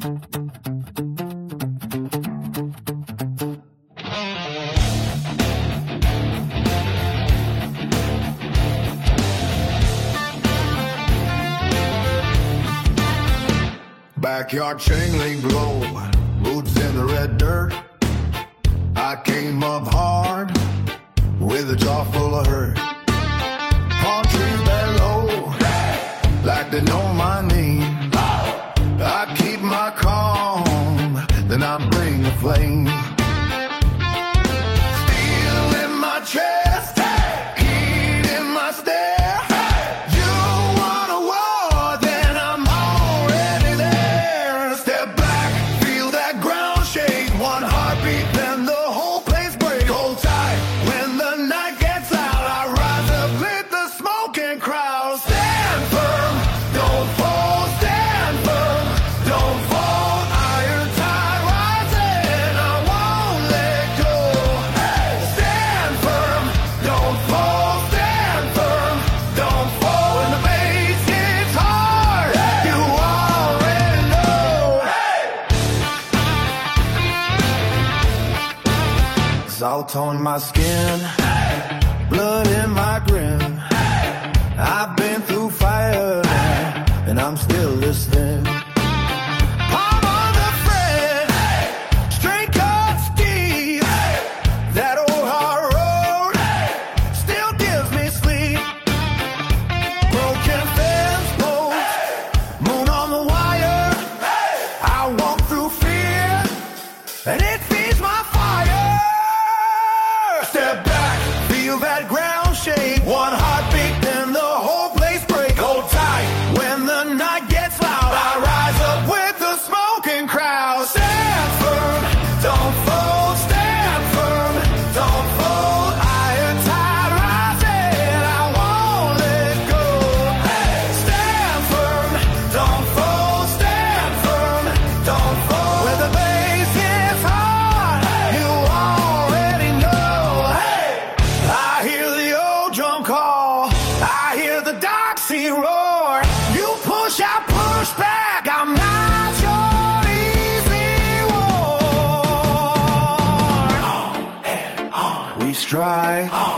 Backyard chain link glow, roots in the red dirt. I came up hard with a jaw full of hurt. Palm trees below, like they know my name. I keep my calm, then I bring the flame. Steel in my chest, heat in my stare. You want a war, then I'm already there. Step back, feel that ground shake. One heartbeat, then the whole place breaks. Hold tight, when the night gets loud, I rise up with the smoking crowd. Stand firm, don't fall, stand firm, don't fall. Iron tide rising, I won't let go. Stand firm, don't fall, stand firm, don't fall. When the bass hits hard, you already know. Salt on my skin, blood in my grin. I've been through fire, and I'm still listening. I'm on the fret, straight cut Steve. That old hard road still gives me sleep. Broken fence posts, moon on the wire. I walk through fear, and it feeds my fire. Step back, feel that ground shake. One heartbeat, then the whole place breaks. Hold tight, when the night gets loud, I rise up with the smoking crowd. Stand firm, don't fold, stand firm, don't fold. Iron tide rising, I won't let go. Stand firm, don't fold, stand firm, don't fold. When the bass hits hard, you already know. I hear the old drum call, I hear the dark sea roar. You push, I push back, I'm not your easy war. On and on we strike.